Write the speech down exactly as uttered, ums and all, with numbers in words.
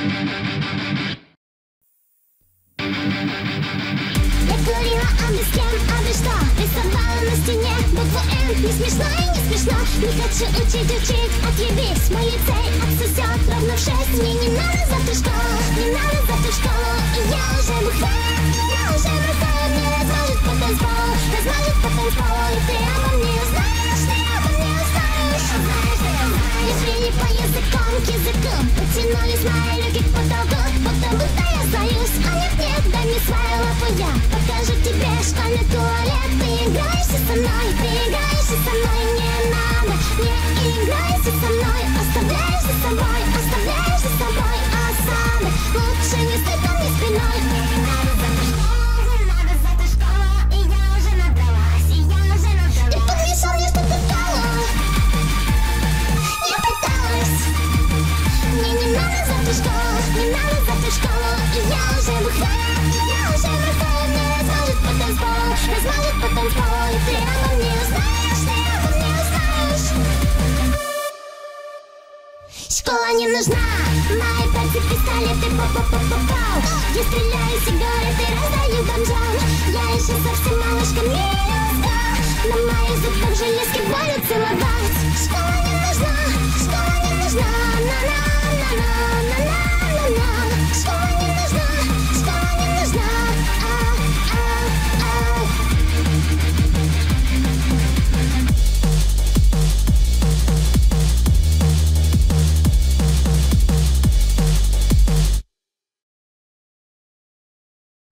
Я курила, а без кем, а без что? Рисовала на стене букву М. Не смешно и не смешно. Не хочу учить, учить, отъебись. Моя цель отсосет ровно в шесть. Мне не надо завтра в школу, не надо завтра в школу. И я уже бухаю, я уже бросаю. Мне размажет по танцполу, размажет по танцполу. И ты обо мне узнаешь, ты обо мне узнаешь. Узнаешь, ты узнаешь. И звени по языком к языку. Потянулись мои руки к потолку, будто будто я сдаюсь. А нет, нет, дай мне свою лапу, я покажу тебе школьный туалет. Ты играешься со мной, ты играешься со мной. Не надо, не играйся со мной. Оставляешь за собой, оставляешь за собой осадок. Лучше не стой ко мне спиной. Не надо завтра школа, не надо завтра школа. И я уже набралась, и я уже набралась. Ты подвесил мне что-то дало. Я пыталась. Мне не надо завтра школа, не надо завтра школа. И я уже бухаю, я уже бросаю. Мне размажет по танцполу, размажет по танцполу. И ты обо мне узнаешь, ты обо мне узнаешь. Школа не нужна, мои пальцы пистолеты по-по-по-по-пау. Я стреляю сигареты, раздаю бомжам. Я еще совсем малышка, мне ласка. На моих зубах железки болят целовать. Школа не нужна, школа не нужна. На-на-на-на.